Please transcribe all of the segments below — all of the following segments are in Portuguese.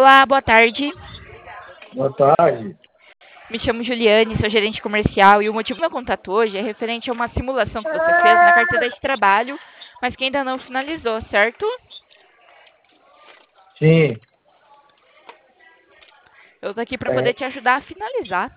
Olá, boa tarde. Boa tarde. Me chamo Juliane, sou gerente comercial e o motivo do meu contato hoje é referente a uma simulação que você fez na carteira de trabalho, mas que ainda não finalizou, certo? Sim, Eu tô aqui para poder é, te ajudar a finalizar.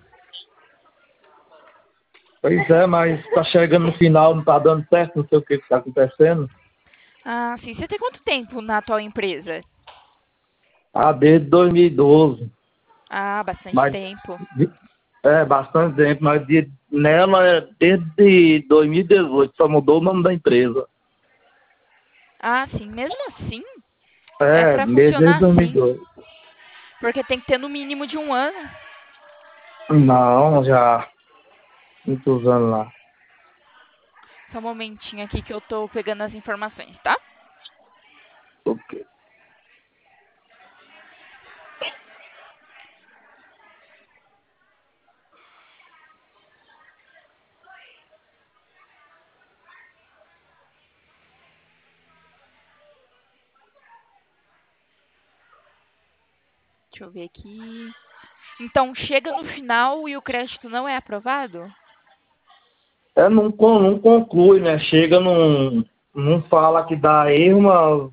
pois é, mas tá chegando no final, não tá dando certo, não sei o que que tá acontecendo. Ah, sim. Você tem quanto tempo na atual empresa? Ah, desde 2012, Ah, bastante mas tempo. bastante tempo, mas nela é desde 2018, só mudou o nome da empresa. Ah, sim. Mesmo assim, é É, para desde funcionar assim, 2012. porque tem que ter no mínimo de um ano. Não, já muitos anos lá. Só um momentinho aqui que eu tô pegando as informações, tá? Ok. Deixa eu ver aqui. Então, chega no final e o crédito não é aprovado? Não conclui, né? Chega, não fala que dá erro, mas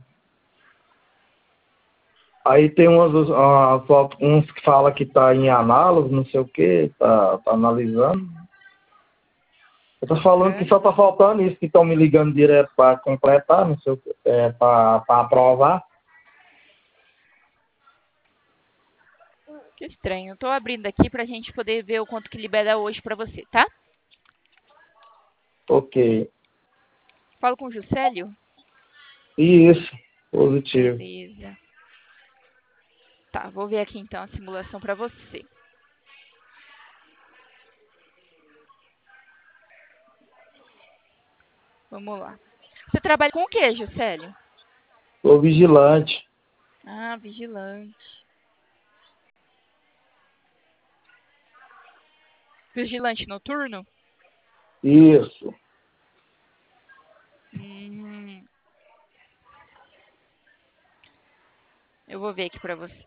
aí tem uns que fala que tá em análise, não sei o que, tá analisando. Eu tô falando que só Estranho. tá faltando isso, que estão me ligando direto para completar, não sei o que, para aprovar. Que estranho. Tô abrindo aqui pra gente poder ver o quanto que libera hoje pra você, tá? Ok. Falo com o Juscelio? Isso, positivo. Beleza. Tá, vou ver aqui então a simulação pra você. Vamos lá. Você trabalha com o que, Juscelio? Sou vigilante. Ah, vigilante. Vigilante noturno? Isso. Hum, eu vou ver aqui pra você.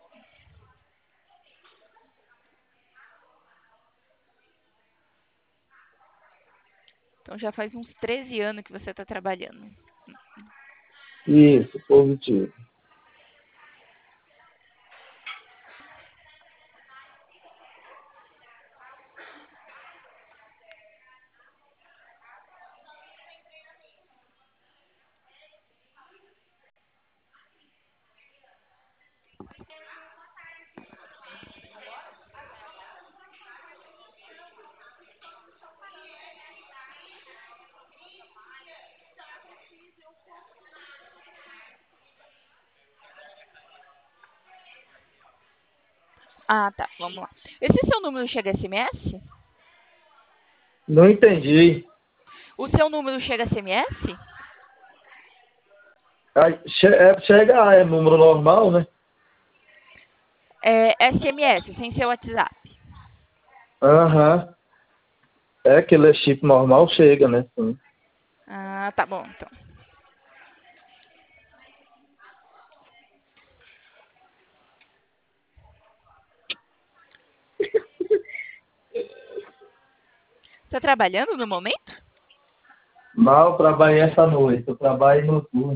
Então já faz uns 13 anos que você tá trabalhando. Isso, positivo. Ah, tá, vamos lá. Esse seu número chega a SMS? Não entendi. O seu número chega a SMS? Aí, chega, é número normal, né? É SMS, sem ser WhatsApp. Aham. É aquele chip normal, chega, né? Sim. Ah, tá bom, então. Você tá trabalhando no momento? Mal trabalhei essa noite, eu trabalho noturno.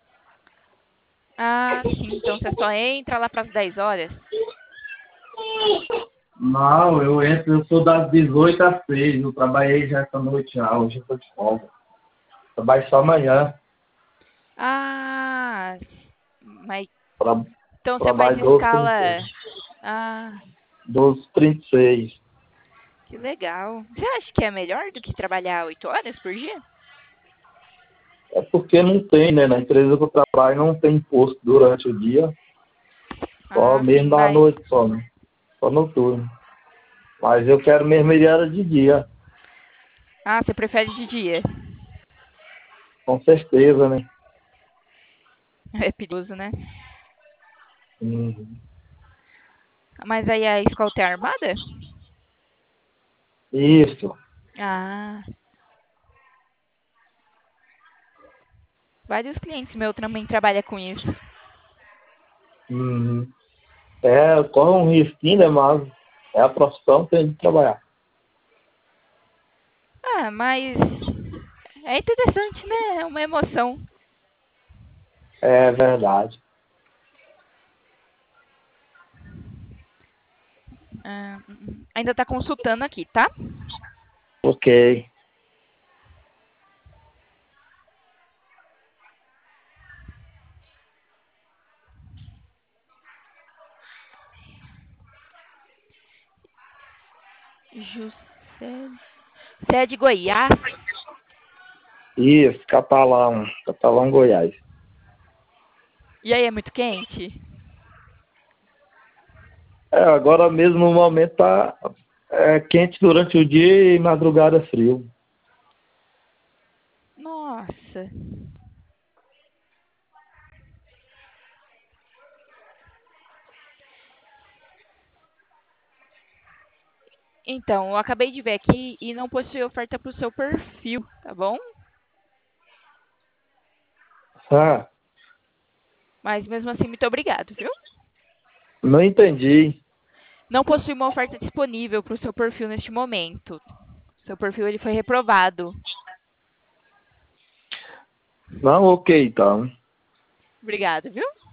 Ah, sim. Então você só entra lá para as 10 horas? Não, eu sou das 18 às 6, eu trabalhei já essa noite já, hoje eu tô de folga. Trabalho só amanhã, Ah, mas tra, então você faz trabalho 12h36. escala. Ah, 12h36. que legal. Você acha que é melhor do que trabalhar 8 horas por dia? É porque não tem, né? Na empresa que eu trabalho não tem imposto durante o dia, só Ah, sim, mesmo da mas. noite só, né? Só noturno. Mas eu quero mesmo ele era de dia, Ah, você prefere de dia? com certeza, né? É perigoso, né? Uhum. Mas aí a escolta é armada? Isso. Ah, vários clientes meus também trabalham com isso. Uhum. Corre um risquinho, né? Mas é a profissão que tem de trabalhar. Ah, mas é interessante, né? É uma emoção. É verdade. Ainda tá consultando aqui, tá? Ok. José. Você é de Goiás? Isso, Catalão. Catalão, Goiás. E aí, é muito quente? Agora mesmo no momento tá quente durante o dia e madrugada frio. Nossa. Então, eu acabei de ver aqui e não possui oferta pro seu perfil, tá bom? Ah, Mas mesmo assim, muito obrigado, viu? não entendi. Não possui uma oferta disponível pro seu perfil neste momento. Seu perfil ele foi reprovado. Não, ok, então. Obrigado, viu?